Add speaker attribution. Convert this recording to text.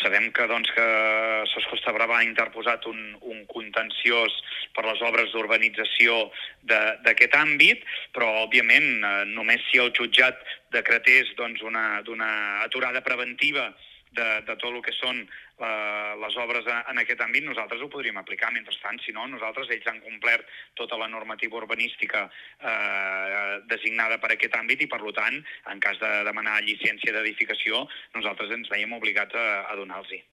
Speaker 1: Sabem que SOS Costa Brava ha interposat un contenciós per les obres d'urbanització d'aquest àmbit, però, òbviament, només si el jutjat decretés d'una aturada preventiva de tot el que són les obres en aquest àmbit, nosaltres ho podríem aplicar. Mentrestant, si no, ells han complert tota la normativa urbanística designada per aquest àmbit i, per tant, en cas de demanar llicència d'edificació, nosaltres ens veiem obligats a donar-los-hi.